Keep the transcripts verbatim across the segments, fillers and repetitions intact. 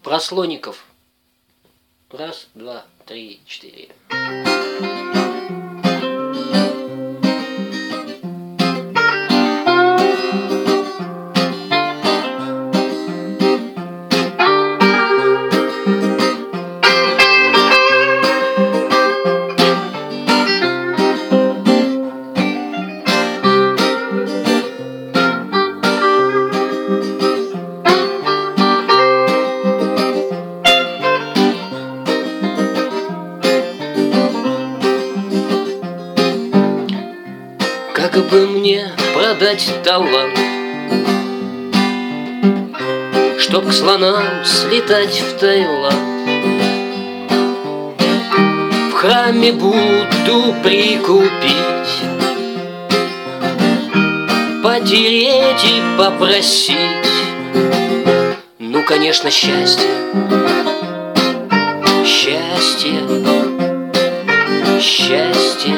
Про слоников. Раз, два, три, четыре. Как бы мне продать талант, чтоб к слонам слетать в Таиланд? В храме буду прикупить, потереть и попросить. Ну, конечно, счастье, счастье, счастье.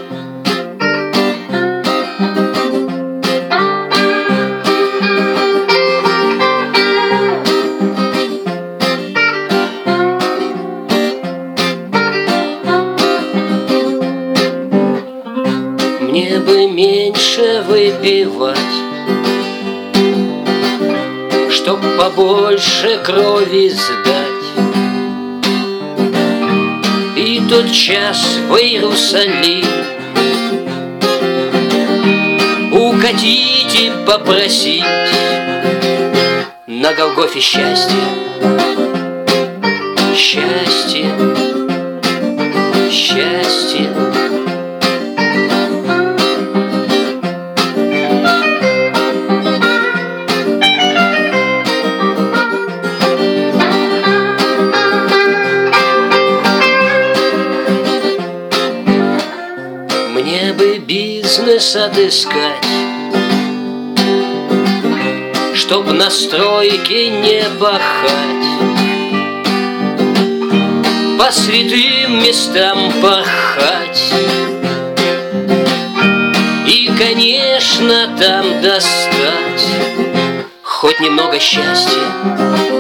Мне бы меньше выпивать, чтоб побольше крови сдать, и тот час в Иерусалим укатить и попросить на Голгофе счастье, счастье, счастье. Мне бы бизнес отыскать, чтоб на стройке не пахать, по святым местам порхать и, конечно, там достать хоть немного счастья.